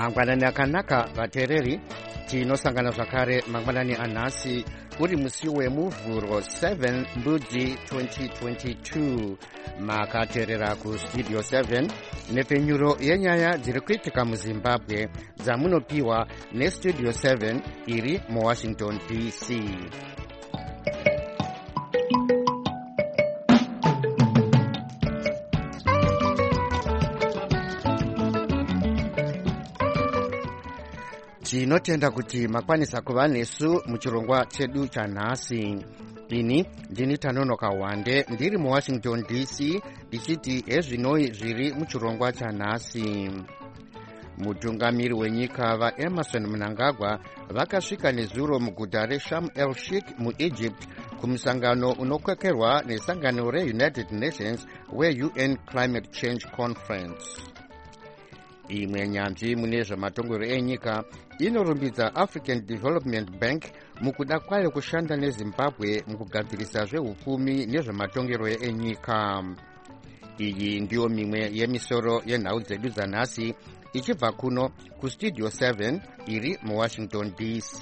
mangwanani akanaka vateereri, tinosangana zvakare mangwanani anhasi uri musi wemuvhuro 7 mbudzi 2022. makateerera kustudio 7 nepfenyuro yenyaya dziri kuitika muzimbabwe dzamunopiwa nestudio 7 iri muwashington dc. tinotenda kuti makwanisa kuva nesu muchirongwa chedu chanhasi. ini ndini Tanonoka Wande ndiri muwashington dc ndichiti ezvinoi zviri muchirongwa chanhasi. mutungamiri wenyika vaEmerson Mnangagwa vakasvika nezuro muguta reSharm el Sheikh muEgypt kumusangano unokwekerwa nesangano reUnited Nations weUN Climate Change Conference. imwe nyanzvi mune zvematongerwo enyika inorumbidza African Development Bank mukuda kwayo kushanda neZimbabwe mukugadzirisa zvehupfumi nezvematongerwo enyika. iyi ndiyo mimwe yemisoro yenhau dzedu dzanhasi ichibva kuno kustudio 7 iri muwashington dc.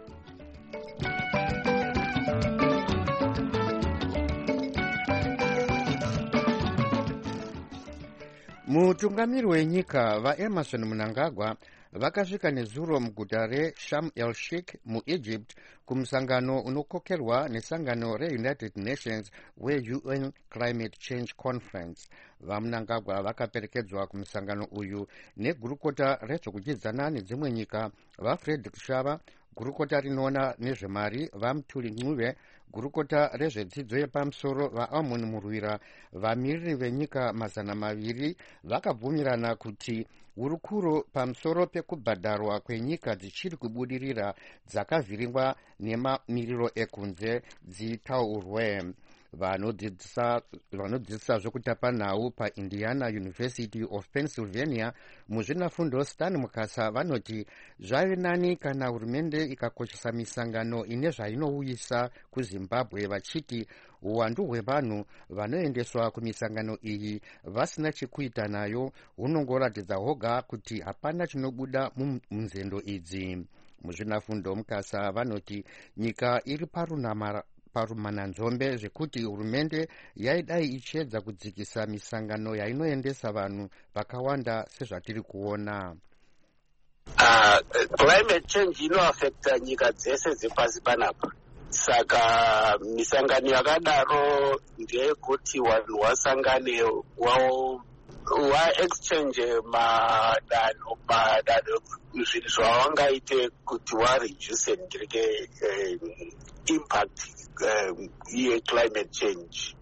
mutungamiri wenyika vaEmerson Mnangagwa vakasvika nezuro muguta reSharm el Sheikh muEgypt kumusangano unokokerwa nesangano reUnited Nations weUN Climate Change Conference. vaMnangagwa vakaperekedzwa kumusangano uyu negurukota rezvokuchidzana nedzimwe nyika vaFrederick Shava, gurukota rinoona nezvemari vaMthuli Ncube, gurukota rezvedzidzo yepamusoro vaAmon Murwira. vamiriri venyika 200 vakabvumirana kuti hurukuro pamusoro pekubhadharwa kwenyika dzichiri kubudirira dzakavhiringwa nemamiriro ekunze dzitaurwe. vanodzidzisa zvekutapa nhau paIndiana University of Pennsylvania muzvinafundo Stan Mukasa vanoti zvave nani kana hurumende ikakoshesa misangano ine zvainouyisa kuZimbabwe, vachiti uwandu hwevanhu vanoendeswa kumisangano iyi vasina chekuita nayo hunongoratidza hoga kuti hapana chinobuda munzendo idzi. muzvinafundo Mukasa vanoti nyika iri parumananzombe zvekuti hurumende yaidai ichiedza kudzikisa misangano yainoendesa vanhu vakawanda sezvatiri kuona. Climate change inoafekta nyika dzese dzepasi panapa, saka misangano yakadaro ndeyekuti vanhu vasangane exchange madanho zvinhu zvavangaite kuti vareduce impact ye-climate change.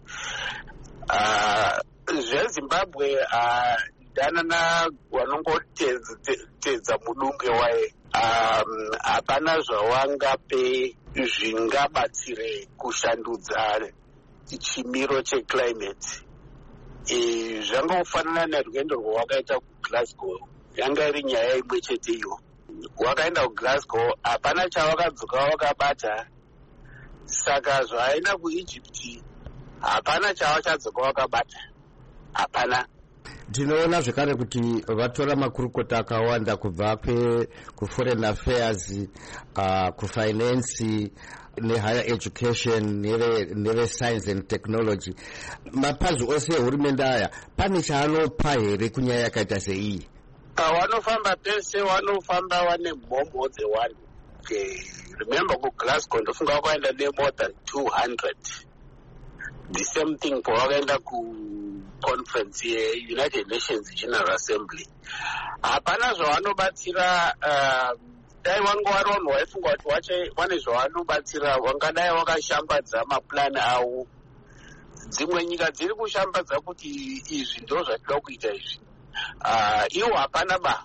zveZimbabwe danana vanongotedza mudunge waye, hapana zvavangape zvingabatsire kushandudza chimiro checlimate. zvangofanana nerwendo rwawakaita kuGlasgow, yanga iri nyaya imwe chete iyo. wakaenda kuGlasgow hapana chavakadzoka vakabata, saka zvaenda kuEgypt hapana chavachadzoka vakabata, hapana. ndinoona zvekare kuti vatora makurukota akawanda kubva kuforeign affairs, kufinance nehigher education neve-science and technology. mapazi ose ehurumende aya pane chaanopa here kunyaya yakaita seiyi? vanofamba pese, vanofamba vane mhomho dzevanhu. remember kuGlasgow ndofunga wakaenda nemore than 200. the same thing pawakaenda kuconference yeUnited Nations General Assembly. hapana zvavanobatsira. dai vanga vari vanhu vaifunga kuti vane zvavanobatsira, vangadai vakashambadza mapurani avo. dzimwe nyika dziri kushambadza kuti izvi ndo zvatida kuita izvi, iwo hapana ba.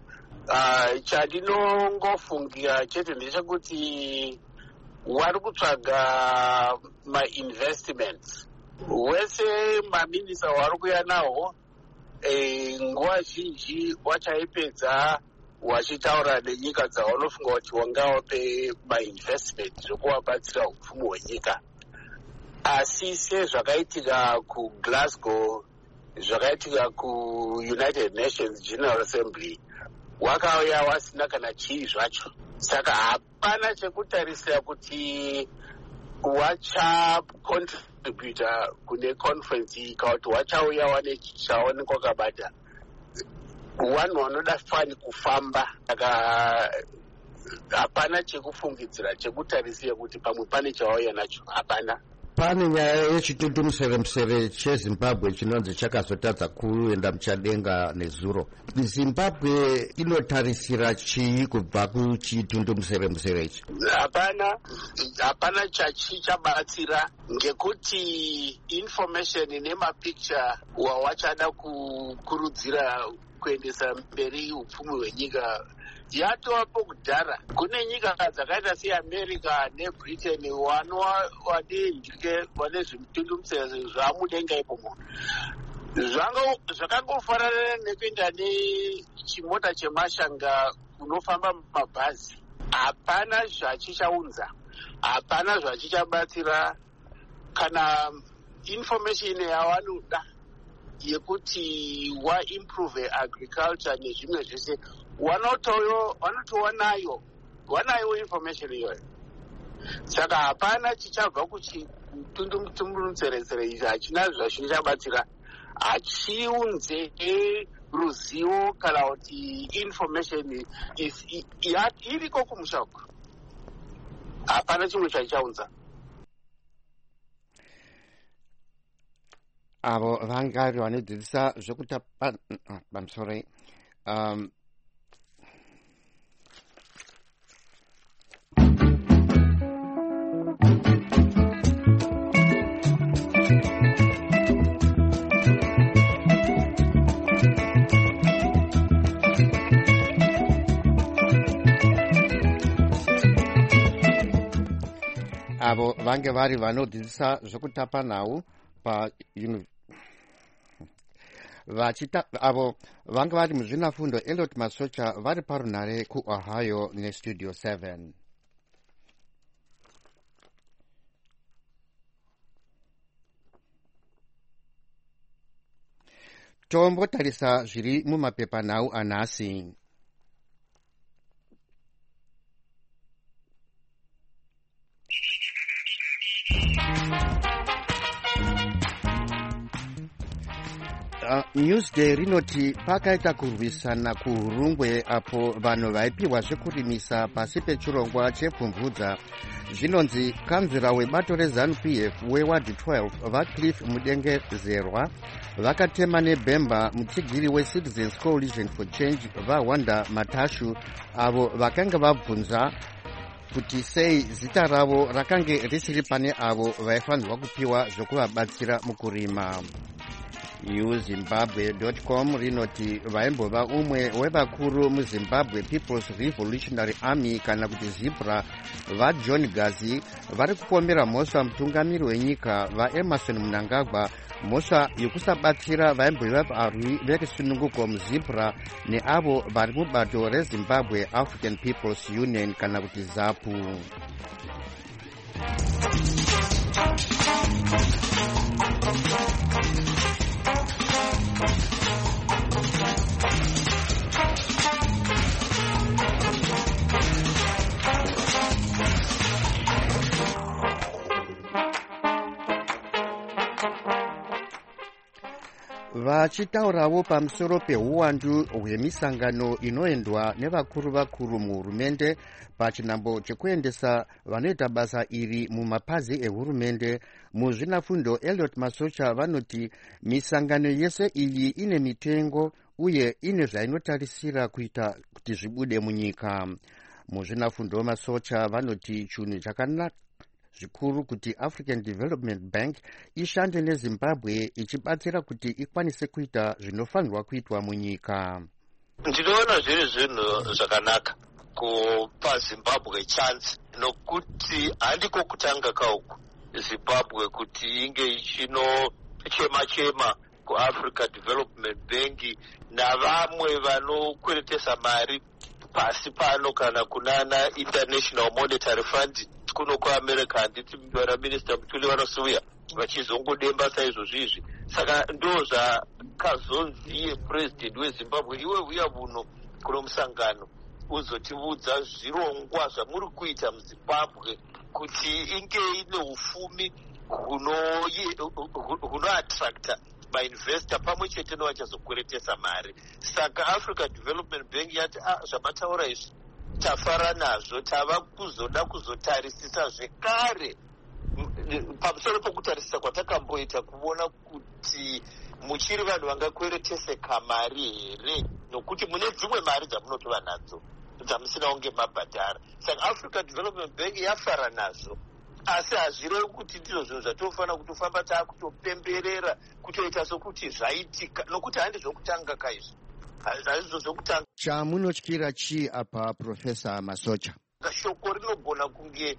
chandinongofungira chete ndechekuti vari kutsvaga ma-investments. wese maminisa vari kuya nawo nguva zhinji wachaipedza wachitaura nenyika dzavanofunga kuti wangawape ma-investment zvekuvabatsira upfumi hwenyika. asi sezvakaitika kuGlasgow, zvakaitika kuUnited Nations General Assembly, wakauya wasina kana chii zvacho. Saka hapana chekutarisira kuti wachacontributa kune conference iyi kana kuti wachauya wane chaonekwa kabata. Vanhu vanoda fani kufamba. Saka hapana chekufungidzira chekutarisira kuti pamwe pane chawauya nacho. Hapana. Pane nyaya yechitutumusere chezimbabwe chinonzi chakazotadza kuenda muchadenga nezuro. Zimbabwe inotarisira chii kubva kuchitutumusere ichi? Hapana chachichabatsira, ngekuti information nemapicture wawachada kukurudzira kuendesa mberi upfumi hwenyika yatovapo kudhara. Kune nyika dzakaita seAmerica neBritain vane zvimutundumutsere zvamudenga ipo munhu. Zvakangofanana nekuenda nechimota chemashanga unofamba mabhazi. Hapana zvachichaunza, hapana zvachichabatsira. Kana information yavanoda yekuti waimprove agriculture nezvimwe zvese wanayo information iyoyo. Saka hapana chichabva kuchitundumutsere izvi, hachina zvazvichabatsira. Hachiunze ruzivo kana kuti information iriko kumusha uko. Hapana chimwe chachichaunza. Avo vangari vanodzidzisa zvekutapa pamusoro avo vange vari vanodzidzisa zvekutapa nhau avo vanga vari muzvinafundo Elliot Masocha vari parunhare kuOhio neStudio 7. Tombotarisa zviri mumapepanhau anhasi. Newsday rinoti pakaita kurwisana kuhurungwe apo vanhu vaipiwa zvekurimisa pasi pechirongwa chepfumvudza. Zvinonzi kanzvira webato reZANU-PF weward 12 vaCliff Mudengezerwa vakatema nebhemba mutsigiri weCitizens Coalition for Change vaWanda Matashu avo vakanga vabvunza kuti sei zita ravo rakange risiri pane avo vaifanirwa kupiwa zvokuvabatsira mukurima. newzimbabwe.com rinoti vaimbova umwe wevakuru muZimbabwe People's Revolutionary Army kana kuti ZIPRA vaJohn Gazi vari kupombera mhosva mutungamiri wenyika vaEmerson Mnangagwa mhosva yokusabatsira vaimbova varwi vechisununguko muZIPRA neavo vari mubato reZimbabwe African People's Union kana kuti ZAPU. Vachitaurawo pamusoro peuwandu hwemisangano inoendwa nevakuru muhurumende pachinambo chekuendesa vanoita basa iri mumapazi ehurumende. Muzvinafundo Elliot Masocha vanoti misangano yese iyi ine mitengo uye ine zvainotarisira kuita kuti zvibude munyika. Muzvinafundo Masocha vanoti chinhu chakanaka zvikuru kuti African Development Bank ishande neZimbabwe ichibatsira kuti ikwanise kuita zvinofanirwa kuitwa munyika. Ndinoona zviri zvinhu zvakanaka kupa Zimbabwe chance, nokuti handiko kutanga kauku Zimbabwe kuti inge ichinochema kuAfrica Development Bank navamwe vanokweretesa mari pasi pano kana kunana International Monetary Fund kuno kuAmerica. Handiti vanaminista Mutuli vanosiuya vachizongodemba saizvozvizvi. Saka ndo zvakazonziye president weZimbabwe, iwe uya muno kuno musangano uzotiudza zvirongwa zvamuri kuita muZimbabwe kuti inge ine ufumi hunoattracta mainvesta pamwe chete nevachazokweretesa mari. Saka Africa Development Bank yati zvamataura izvi tafara nazvo, tava kuzoda kuzotarisisa zvekare pamusoro pokutarisisa kwatakamboita kuona kuti muchiri vanhu vangakwereteseka mari here, nokuti mune dzimwe mari dzamunotova nadzo dzamusina kunge mabhadhara. Saka Africa Development Bank yafara nazvo, asi hazvirevi kuti ndizvo zvinhu zvatofanira kutofamba taakutopemberera kutoita sokuti zvaitika, nokuti handi zvokutanga kaizvo, hazvizvo zvokutanga. Chamunotyira chii apa Profesa Masocha? Shoko rinogona kunge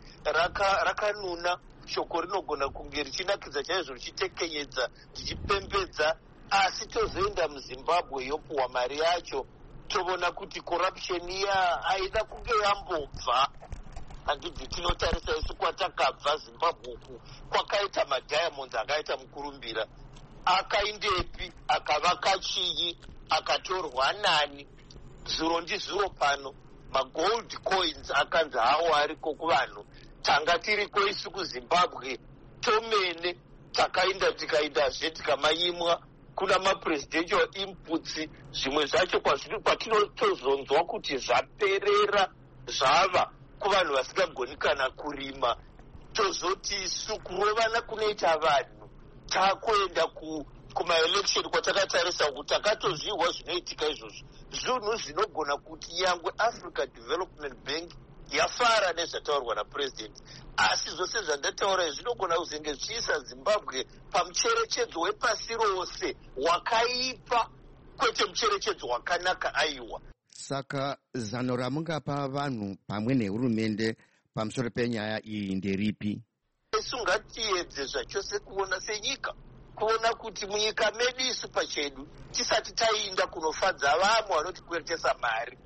rakanuna, shoko rinogona kunge richinakidza chaizvo, richitekenyedza, richipembedza, asi tozoenda muZimbabwe yopuwa mari yacho toona kuti corruption iya haina kunge yambobva. Handibvi tinotarisa isu kwatakabva Zimbabwe uku kwakaita madiamonds akaita mukurumbira, akaindepi, akavaka chii, akatorwa nani, zuro ndizuro pano magold coins akanzi hawo ariko kuvanhu. Tanga tiriko isu kuZimbabwe tomene takainda tikaindazve tikamayimwa kuna mapresidential inputs, zvimwe zvacho kwatinotozonzwa kuti zvaperera zvava kuvanhu vasingagoni kana kurima, tozoti isu kurovana kunoita vanhu takuenda kumaelection kwatakatarisa kuti takatozviwa zvinoitika izvozvo. Zvinhu zvinogona kuti yangwe Africa Development Bank yafara nezvataurwa napresident, asi zvose zvandataura zvinogona kuzenge zviisa Zimbabwe pamucherechedzo wepasi rose wakaipa, kwete mucherechedzo wakanaka aiwa. Saka zano ramungapa vanhu pamwe nehurumende pamusoro penyaya iyi nderipi? Isu ngatiedze zvachose kuona senyika, kuona kuti munyika medu isu pachedu tisati tainda kunofadza vamwe vanotikweretesa mari,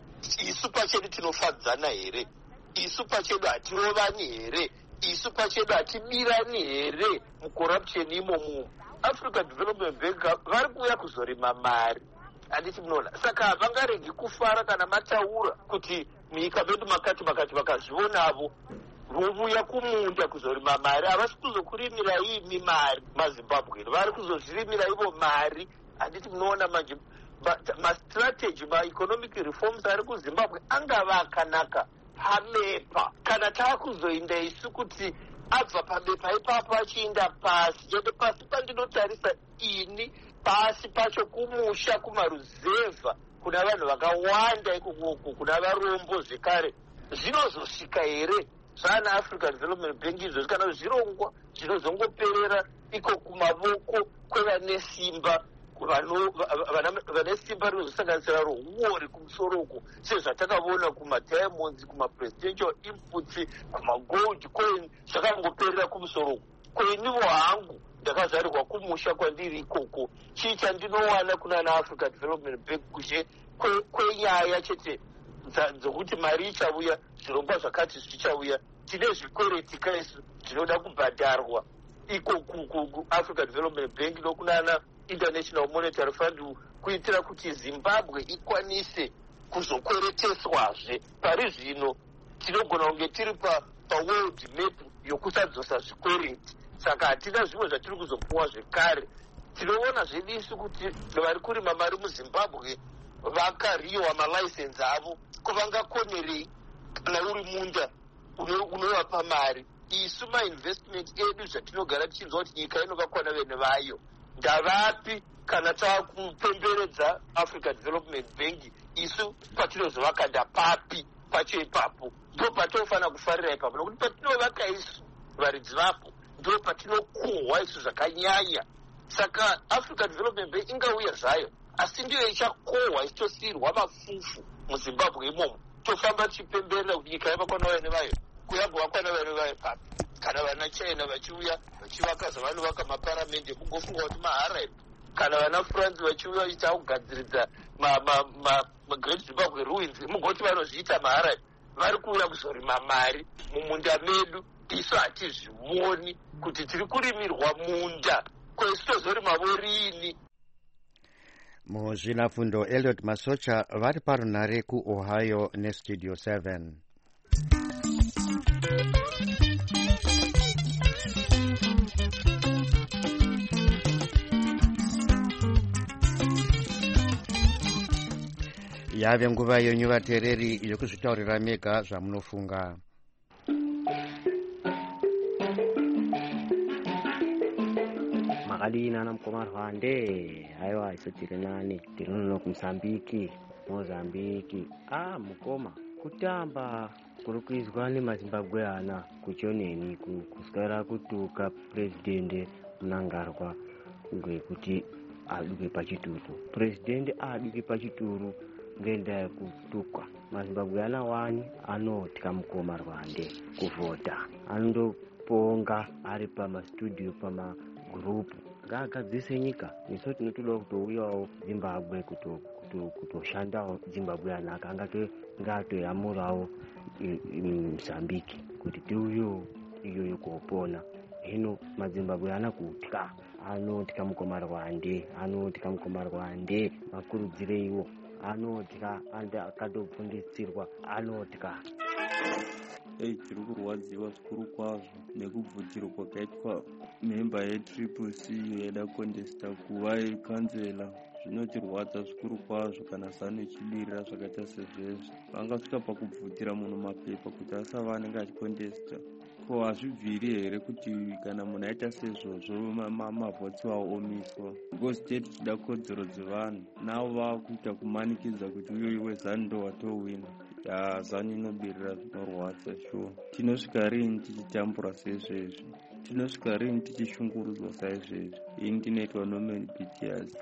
isu pachedu tinofadzana here? Isu pachedu hatirovani here? Isu pachedu hatibirani here mucorruption imomo? Africa Development Bank vari kuuya kuzorima mari, handiti munoona. Saka havangaregi kufara kana mataura kuti munyika medu makati vakazvionavo vovuya kumunda kuzorima mari. Havasi kuzokurimira imi mari maZimbabwe, vari kuzozvirimira ivo mari. Handiti munoona manje mastrategy maeconomic reforms ari kuZimbabwe angava akanaka pamepa, kana taakuzoinda isu kuti abva pamepa ipapo achiinda pasi. Chete pasi pandinotarisa ini, pasi pacho kumusha kumaruzevha kuna vanhu vakawanda ikoko, kuna varombo zvekare, zvinozosvika here zvana Africa Development Bank izvo kana zvirongwa zvinozongoperera iko kumavoko kwevane simba, vane simba rinozosanganisira rohuori kumusoroko, sezvatakaona kumadiamonds, kumapresidential inputs, kumagold coin, zvakangoperera kumusoroko. Kwenivo hangu ndakazvarirwa kumusha kwandiri ikoko, chii chandinowana kuna naAfrica Development Bank kushe kwenyaya chete dzokuti mari ichauya, zvirongwa zvakati zvichauya, tine zvikweretika isu zvinoda kubhadharwa iko kuAfrica Development Bank nokunana International Monetary Fund, kuitira kuti Zimbabwe ikwanise kuzokwereteswazve. Pari zvino tinogona kunge tiri paworld map yokusadzosa zvikwereti, saka hatina zvimwe zvatiri kuzopuwa zvekare. Tinoona zvedu isu kuti vari kurima mari muZimbabwe vakariwa malicense avo, kuvangakonerei kana uri munda unovapa mari. Isu mainvestment edu zvatinogara tichinzwa kuti nyika inovakwana vene vayo ndavapi kana taakupemberedza Africa Development Bank? Isu patinozovaka ndapapi pacho ipapo? Ndo patinofanira kufarira ipapo, nokuti patinovaka isu varidzi vapo ndo patinokohwa isu zvakanyanya. Saka Africa Development Bank ingauya zvayo, asi ndiyo ichakohwa ichitosiyirwa mafufu muZimbabwe imomo, tofamba tichipemberera kuti nyika yavakwana vene vayo. Kuyagovakwana vene vayo papi? Kana vana China vachiuya vachivaka zvavanovaka maparamende, mungofunga kuti maharaini. Kana vana France vachiuya vachiita kugadziridza Great Zimbabwe Ruins, mungoti vanozviita maharaini. Vari kuuya kuzorima mari mumunda medu, isu hatizvioni kuti tiri kurimirwa munda, kwesi tozorima vorini. muzvinafundo Elliot Masocha vari parunare kuOhio nestudio 7. Yave nguva yenyu vateereri yokuzvitaurira mega zvamunofunga. Makalina na Mkomarwande, haiwa iso tiri nani, tiri uno kuMsambiki, Mozambiki. Mukoma, kutamba kuri kuizwa neMazimbabwe ana kuchioneni kuswera kutuka president Mnangagwa ngekuti aduke pachituru. President aduke pachituru ngenda yekutukwa. Mazimbabwe ana wani anotka Mkomarwande kuvota. Andoponga ari pamastudio pamagrupu. Ngagadzise nyika. Isu tinotoda kutouyawo Zimbabwe kutoshandawo Zimbabwe anaka ngatoyamurawo Mozambiki kuti tiuyo iyoyo kopona. Hino mazimbabwe ana kutya, anotka Mkomarwande, makurudzire iwo anotka, akatopfundisirwa anotka. Tiri kurwadziwa zvikuru kwazvo nekubvutirwa kwakaitwa memba yeTriple-C yaida kondesta kuva kanzela. Zvinotirwadza zvikuru kwazvo kana zano ichidirira zvakaita sezvezvi. Vangasvika pakubvutira munhu mapepa kuti asava anenge achikondesta. Ko hazvibviri here kuti kana munhu aita sezvozvo mavhotsi wawo omiswa. Because tete tichida kodzero dzevanhu navo vakuita kumanikidza kuti uyo wezanu ndo watowina. Zano inobirira zvinorwadza shuwa. Tinosvika rini tichitambura saizvezvi? Tinosvika rini tichishungurudzwa saizvezvi? Ini ndinoitwa Norman Pitias.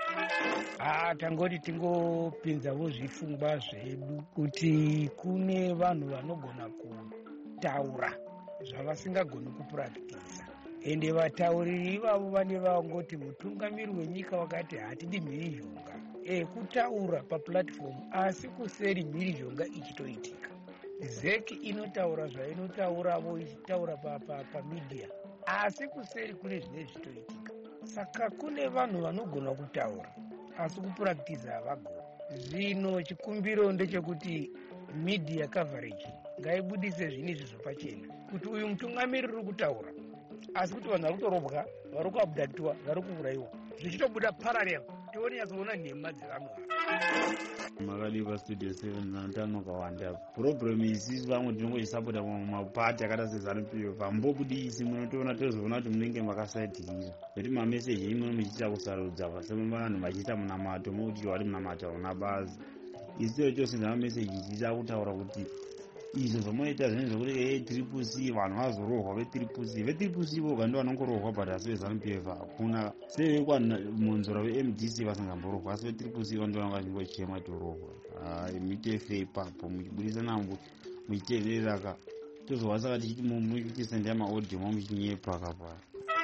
Tangoti tingopinzawo zvifungwa zvedu kuti kune vanhu vanogona kutaura zvavasingagoni kupuractiza. Ende vatauriri ivavo vane vangoti mutungamiri wenyika wakati hatidi mhirizhonga. Kutaura paplatform asi kuseri mhirizhonga ichitoitika. Zeki inotaura zvainotauravo ichitaura pamedia asi kuseri kune zvine zvitoitika. Saka kune vanhu vanogona kutaura asi kupuractiza havagoni. Zvino chikumbiro ndechekuti media coverage ngaibudise zvinhu zvapachena kuti uyu mutungamiri uri kutaura asi kuti vanhu vari kutorobwa, vari kuabhadhatwa, vari kuurayiwa, zvichitobuda parallel tione yazoona nhema dzevanhu ava. Makadiva studio 7 nantano kawanda. Problem isisi vamwe tinongochisapota mapati akada seZANU-PF. Hambobudisi munotoona tozoona kuti munenge makasaitirira. Kuti mameseji imwe muchiita kusarudza vasema vanhu vachiita munamato mokuti wari munamato hauna basa. Isiro chose namameseji tichida kutaura kuti izvo zvamunoita zvinhu zvokuti Triple-C vanhu vazorohwa veTriple-C voga ndo vanongorohwa but asi veZANU-PF hakuna. Sevekwamunzora veMDC vasingamborohwa asi veTriple-C ndo vanga vachingochema torohwa. Muitefe ipapo muchibudisa nambo muchiteerera tozova saka tichiti muchitisendea maaudio muchinyepa akapara.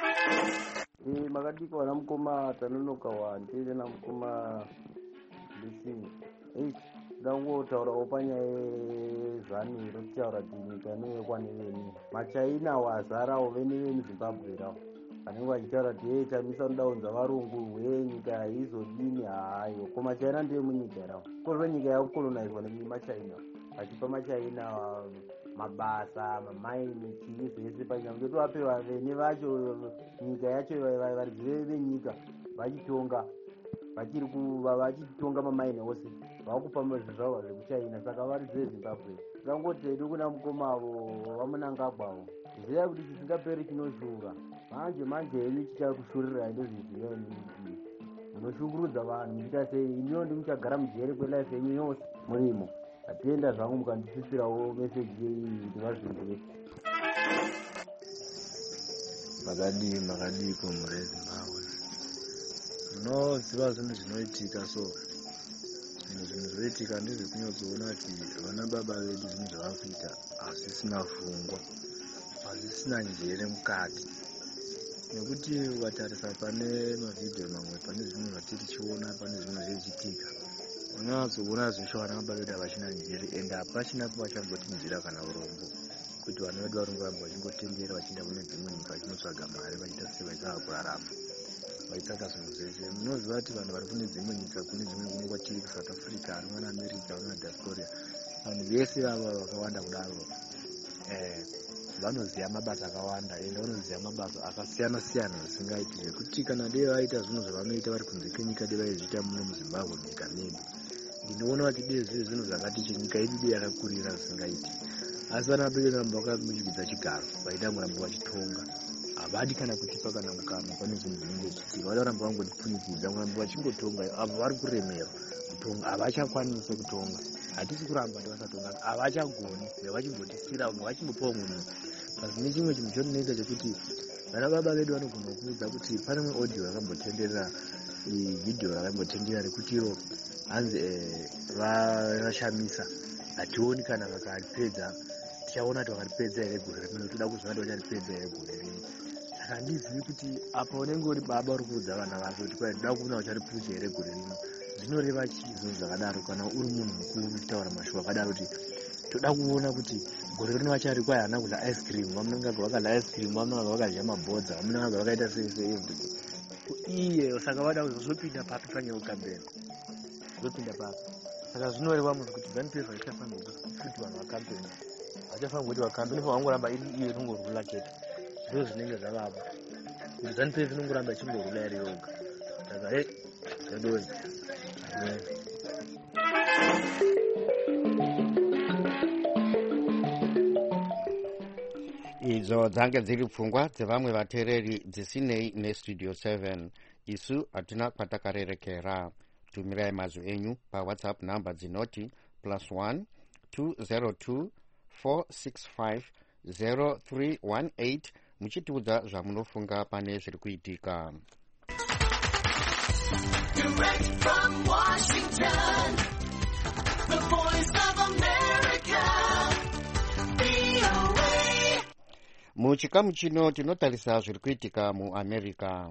Makadika wana Mkoma Tanonoka Wande na Mkoma Lisinga. Dangotaura opanya zani rotaura dinyika neyekwaneveni machaina wazarawo veneveni Zimbabwe rawo vanenge vachitaura kuti tamisa kudaunza varungu nyika izodini. Hayo ko machaina ndiye munyika rawo korive nyika yakukolonizwa nemachaina vachipa machaina mabasa mamaini chii zvese panyika kuti vape vavene vacho nyika yacho varizive venyika vachitonga vachitonga mamaini ose vakupa zvavo zvekuchaina saka vari zveZimbabwe. Ngangoti hedu kuna Mukoma avo vaMnangagwa ziva kuti chisingaperi chinoshura manje henyu chichakushurira ndozvizvinei munoshungurudza vanhu muchita sei? Iniwo ndimuchagara mujere kwelife yenyu yose murimo. Atienda zvangu mukandisvisirawo meseji iyi kuti vazvimbe. Makadiko muri Zimbabwe munoziva zvinhu zvinoitika so zvinhu zvoitika ndezvekunyazoona kuti vana baba vedu zvinhu zvavakuita hazvisina pfungwa, hazvisina njere mukati. Nekuti ukatarisa pane mavhidhiyo mamwe pane zvinhu zvatiri tichiona pane zvinhu zvichiitika unyazoona zveshe vana baba vedu havachina njere ende hapachina pavachambotinzira kana urombo kuti vana vedu varongoramba vachingotendera vachienda kune dzimwe nyika vachinotsvaga mari vachiita sevachava kurarama. vaitsvaka zvinhu zvese. Munoziva kuti vanhu vari kune dzimwe nyika, kune dzimwe kuno kwatiri kuSouth Africa, ari mana America, ari madiaspora, vanhu vese vava vakawanda kudaro vanoziva mabasa akawanda ende vanoziva mabasa akasiyana siyana zvisingaiti, zvekuti kana dei vaita zvinhu zvavanoita vari kunze kwenyika dei vaizviita muno muZimbabwe munyika medu, ndinoona kuti dei zviri zvinhu zvakati nyika yedu dei yakakurira zvisingaiti. Asi vana vabereki varamba vakamuchigidza chigaro vaida kuramba vachitonga, havadi kana kutipa kana mukana pane zvinhu zvinenge zvichiitika, vada kuramba vangotipfunikidza kuramba vachingotonga. Avo vari kuremera kutonga, havachakwanisi kutonga, hatisi kuramba kuti vasatonga, havachagoni, vachimbotisira vachimbopawo munhu. Asi nechimwe chinhu chondinoita chekuti vana baba vedu vanogona kuudza kuti pane mwe audio rakambotenderera, video rakambotenderera rekuti iro hanzi vashamisa, hationi kana vakaripedza, tichaona kuti vakaripedza here gore rino, toda kuziva kuti vacharipedza here gore rino. Saka handizivi kuti apa unenge uri baba uri kuudza vana vako kuti kwai toda kuona ucharipusha here gore rino, zvinoreva chii zvinhu zvakadaro? Kana uri munhu mukuru uchitaura mashoko akadaro kuti toda kuona kuti gore rino vachari kwai hana kudya ice cream, vamunenge vakadya ice cream, vamunenge vakadya mabhodza, vamunenge vakaita sei iye. Saka vada kuzopinda papi panyaya ukambeni, zopinda papi. Saka zvinoreva munhu kuti ZANU-PF haichafanira kuti vanhu vakampeni, hachafanira kuti vakampeni vangoramba iri iyo inongorula chete, ndizvo zvinenge zvavava kuti ZANU-PF inongoramba ichingorula iri yoga. Saka zvadoi idzo dzange dziri pfungwa dzevamwe vateereri dzisinei nestudio 7. Isu hatina kwatakarerekera. Tumirai mazwi enyu paWhatsApp namba dzinoti +1 202 465 0318 muchitiudza zvamunofunga pane zviri kuitika. Direct from Washington, the voice of America, VOA. Muchikamu chino tinotarisa zviri kuitika muAmerica.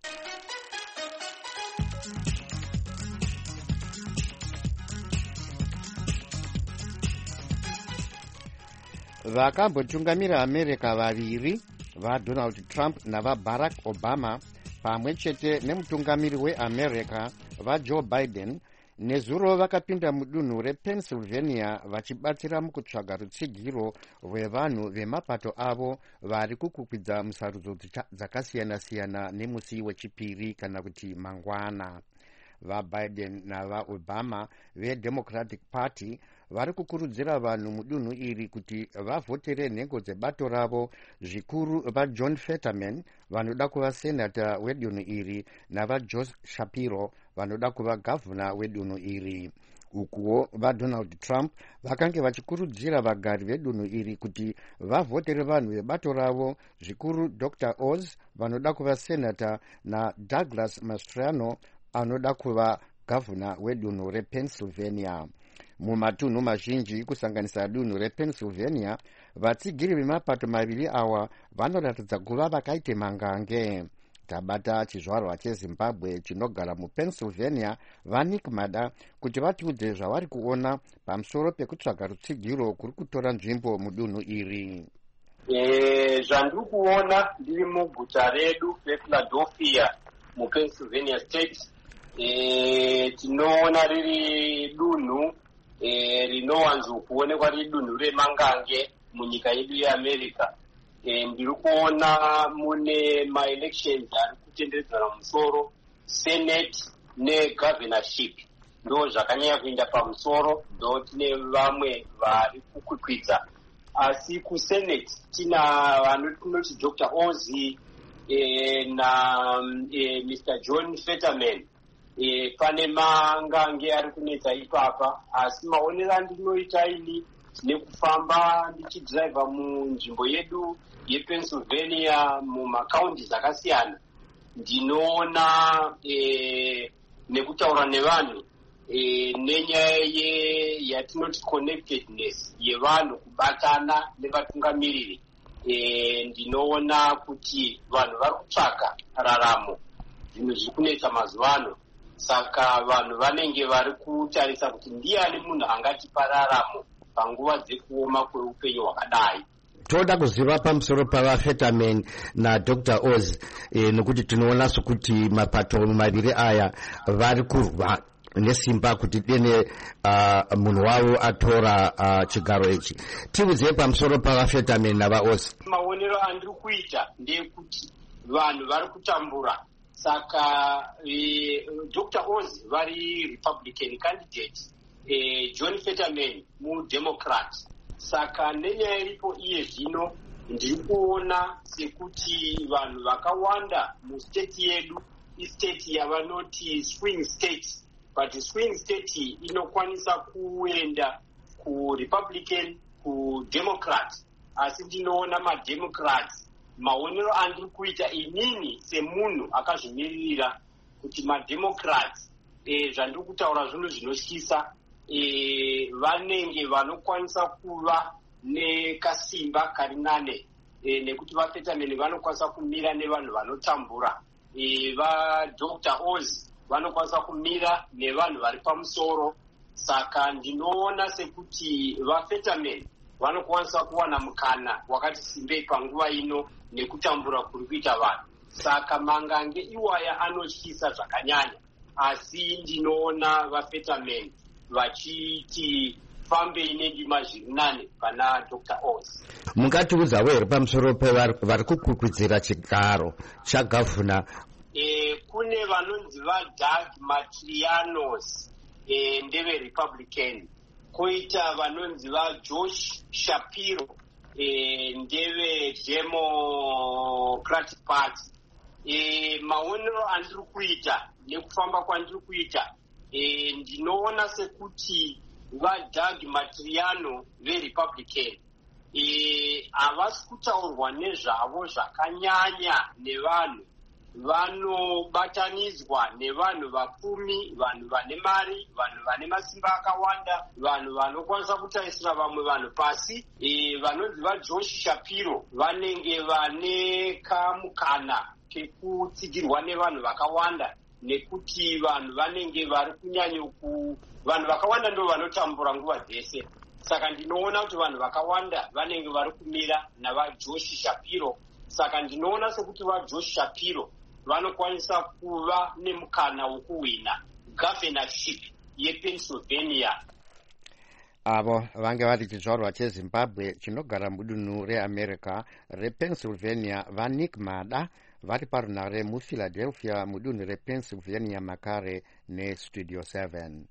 Vakambotungamira America vaviri vaDonald Trump navaBarack Obama pamwe chete nemutungamiri weAmerica vaJoe Biden nezuro vakapinda mudunhu rePennsylvania vachibatsira mukutsvaga rutsigiro rwevanhu vemapato avo vari kukukwidza musarudzo dzakasiyana-siyana nemusi wechipiri kana kuti mangwana. VaBiden navaObama veDemocratic Party vari kukurudzira vanhu mudunhu iri kuti vavhotere nhengo dzebato ravo, zvikuru vaJohn Fetterman vanoda kuva senata wedunhu iri navaJosh Shapiro vanoda kuva gavhuna wedunhu iri. Ukuwo vaDonald Trump vakange vachikurudzira vagari vedunhu iri kuti vavhotere vanhu vebato ravo, zvikuru Dr. Oz vanoda kuva senata naDouglas Mastriano anoda kuva gavhuna wedunhu rePennsylvania. Mumatunhu mazhinji kusanganisa dunhu rePennsylvania, vatsigiri vemapato maviri awa vanoratidza kuva vakaite mangange. Tabata chizvarwa cheZimbabwe chinogara muPennsylvania vaNick Mada kuti vatiudze zvavari kuona pamusoro pekutsvaga rutsigiro kuri kutora nzvimbo mudunhu iri. Zvandiri kuona ndiri muguta redu rePhiladelphia muPennsylvania State, tinoona riri dunhu rinowanzokuonekwa riri dunhu remangange munyika yedu yeAmerica. Ndiri kuona mune maelections ari kutenderedzana musoro, senate negovernorship ndo zvakanyanya kuenda pamusoro, ndo tine vamwe vari kukwikwidza. Asi kusenate tina vanoti Dr. Ozzy na Mr. John Fetterman. Pane mangange ari kunetsa ipapa, asi maonero andinoita ini nekufamba ndichidhiraivha munzvimbo yedu yePennsylvania mumakaundi akasiyana, ndinoona nekutaura nevanhu nenyaya yatinoti connectedness yevanhu kubatana nevatungamiriri, ndinoona kuti vanhu vari kutsvaga raramo, zvinhu zviri kunetsa mazuva ano. Saka vanhu vanenge vari kutarisa kuti ndiani munhu angatipa raramo panguva dzekuoma kweupenyu hwakadai. toda kuziva pamusoro pavafetamin naDr Oz nekuti tinoona sokuti mapato maviri aya vari kurwa nesimba kuti dene munhu wavo atora chigaro ichi. Tiudzei pamusoro pavafetamin navaOz. Maonero andiri kuita ndeyekuti vanhu vari kutambura, saka Dr Oz vari Republican candidate, John Fetterman muDemocrat. Saka nenyaya iripo iye zvino ndiri kuona sekuti vanhu vakawanda mustate yedu istate yavanoti swing state, but swing state inokwanisa kuenda kuRepublican kuDemocrat, asi ndinoona maDemocrats, maonero andiri kuita inini semunhu akazvimiririra kuti maDemocrats zvandiri kutaura zvinhu zvinotyisa, vanenge vanokwanisa kuva nekasimba kari nane, nekuti vafetamin vanokwanisa kumira nevanhu vanotambura, vaDr Oz vanokwanisa kumira nevanhu vari pamusoro. Saka ndinoona sekuti vafetamin vanokwanisa kuwana mukana wakati simbei panguva ino nekutambura kuri kuita vanhu. Saka mangange iwaya anotyisa zvakanyanya, asi ndinoona vafetamin vachiti fambei nendima zviri nane pana Dr Oz. Mungatiudzawo here pamusoro pevari kukwikwidzira chigaro chagavhuna? Kune vanonzi vaDoug Mastrianos, ndeve Republican, koita vanonzi vaJosh Shapiro, ndeve Democratic Party. Maonero andiri kuita nekufamba kwandiri kuita, ndinoona sekuti vaDoug Mastriano veRepublican havasi kutaurwa nezvavo zvakanyanya nevanhu, vanobatanidzwa nevanhu vapfumi, vanhu vane mari, vanhu vane masimba akawanda, vanhu vanokwanisa kutarisira vamwe vanhu pasi. Vanonzi vaJosh Shapiro vanenge vane kamukana kekutsigirwa nevanhu vakawanda, nekuti vanhu vanenge vari vanhu vakawanda ndo vanotambura nguva dzese. Saka ndinoona kuti vanhu vakawanda vanenge vari kumira navaJosh Shapiro. Saka ndinoona sekuti vaJosh Shapiro vanokwanisa kuva nemukana wokuwina governorship yePennsylvania. Avo vange vari chizvarwa cheZimbabwe chinogara mudunhu reAmerica rePennsylvania vaNick Mada vari parunhare muPhiladelphia mudunhu rePennsylvania makare neStudio 7.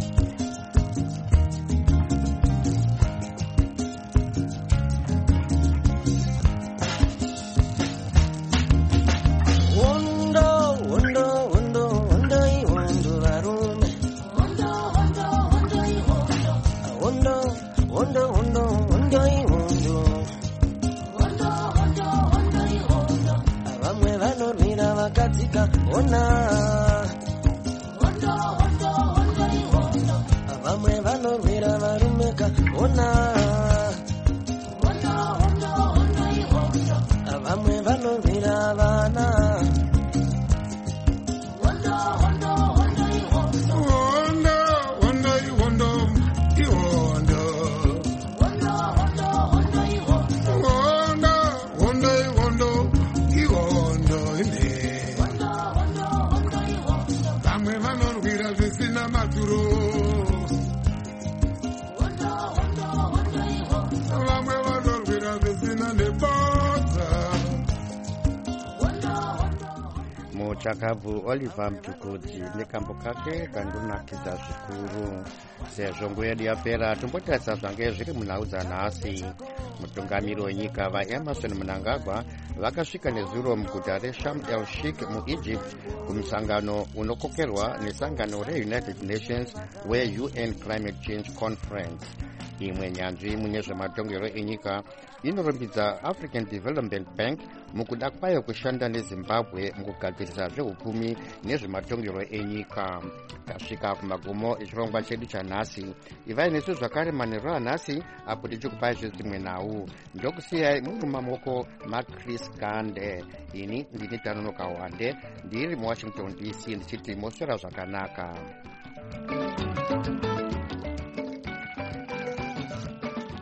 Vamwe vanorwira varumeka ona, vamwe vanorwira vana. Muchakabvu Oliver Mtukudzi nekambo kake kandonakidza zvikuru. Sezvo nguva yedu yapera tombotarisa zvange zviri munhau dzanhasi. Mutungamiri wenyika vaEmerson Mnangagwa vakasvika nezuro muguta reSharm el Sheikh muEgypt kumusangano unokokerwa nesangano reUnited Nations weUN Climate Change Conference. Imwe nyanzvi mune zvematongero enyika inorumbidza African Development Bank mukuda kwayo kushanda neZimbabwe mukugadzirisa zvehupfumi nezvematongero enyika. Tasvika kumagumo echirongwa chedu chanhasi. Ivai nesu zvakare manheru anhasi apo tichikupai zvedzimwe nhau. Ndokusiyai muri mumamoko maChris Gande. Ini ndini Tanonoka Wande ndiri muWashington DC ndichiti moswera zvakanaka.